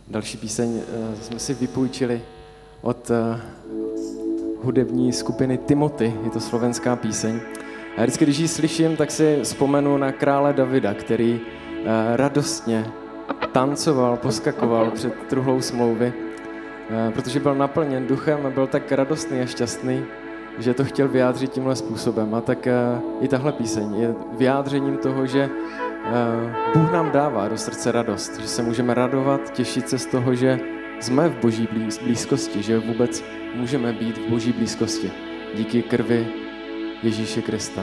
Další píseň jsme si vypůjčili od hudební skupiny Timothy, je to slovenská píseň. A vždycky, když ji slyším, tak si vzpomenu na krále Davida, který radostně tancoval, poskakoval před truhlou smlouvy, protože byl naplněn duchem a byl tak radostný a šťastný, že to chtěl vyjádřit tímhle způsobem. A tak i tahle píseň je vyjádřením toho, že Bůh nám dává do srdce radost, že se můžeme radovat, těšit se z toho, že jsme v Boží blízkosti, že vůbec můžeme být v Boží blízkosti díky krvi Ježíše Krista.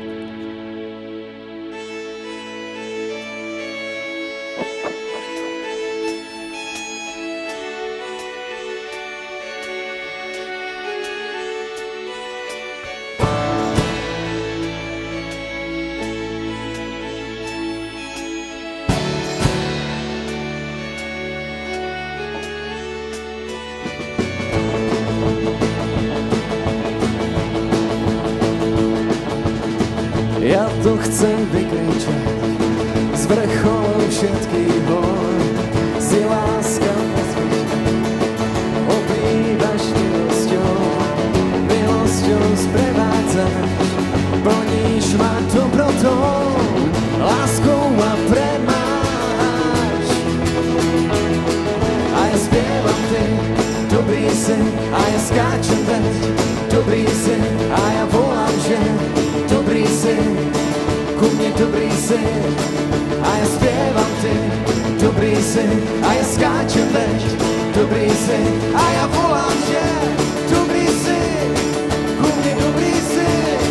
Ja to chcem vykričať z vrcholu všetkých hor. Si láska obývaš milosťou sprevádzaš, plníš ma dobrotou, láskou ma premáš. A ja spievam ty, dobrý si, a ja skáčem veď, dobrý si, a ja volám, že dobrý si, ku mne dobrý si, a ja spievam ty, dobrý si, a ja skáčem veď, dobrý si, a ja volám, že dobrý si, ku mne dobrý si.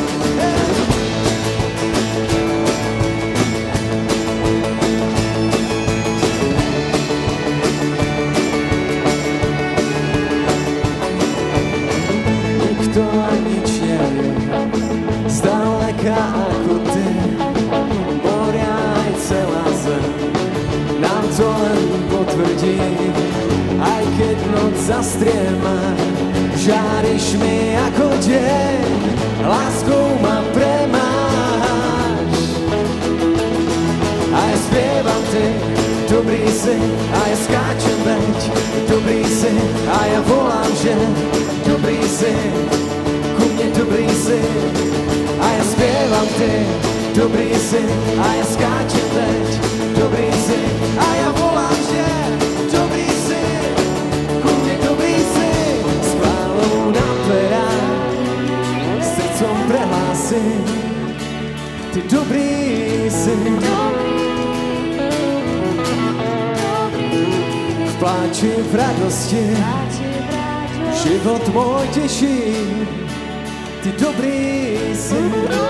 Nikto a nič nevie, zdaleka ako ty, moria aj celá zem, nám to len potvrdí. Aj keď noc zastriema, žáriš mi ako deň, láskou ma premáš. A ja spievam ty, dobrý si, a ja skáčem veď, dobrý si, a ja volám, že dobrý si, ku mne dobrý si. A ja spievam ty, dobrý si, a ja skáčem veď, dobrý si, a ja volám, že dobrý si, ku mne dobrý si. S chválou na perách, srdcom prehlásim, ty dobrý si. V pláči, v radosti, život môj teší, ty dobrý si.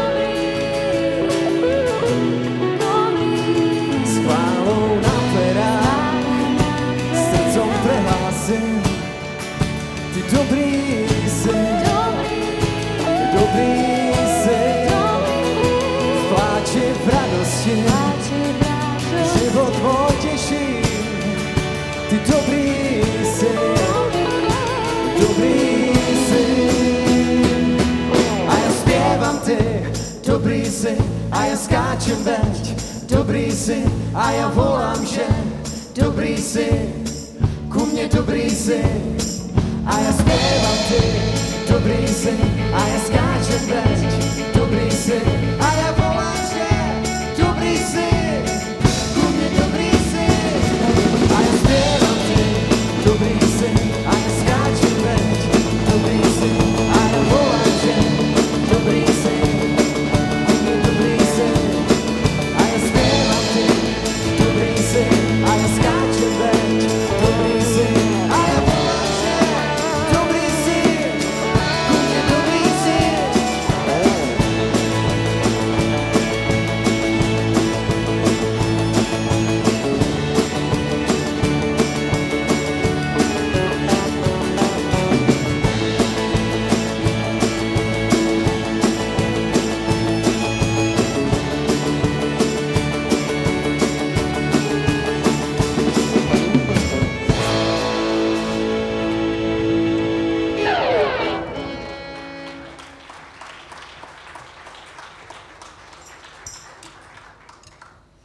S chválou na perách, srdcom prehlásim, ty dobrý si. Dobrý si. V pláči, v radosti, život môj teší, ty dobrý si. Dobrý si. A ja spievam ty, dobrý si, a ja skáčem veď, dobrý si, a ja volám, že dobrý si, ku mne dobrý si. A ja spievam ty, dobrý si, a ja skáčem veď,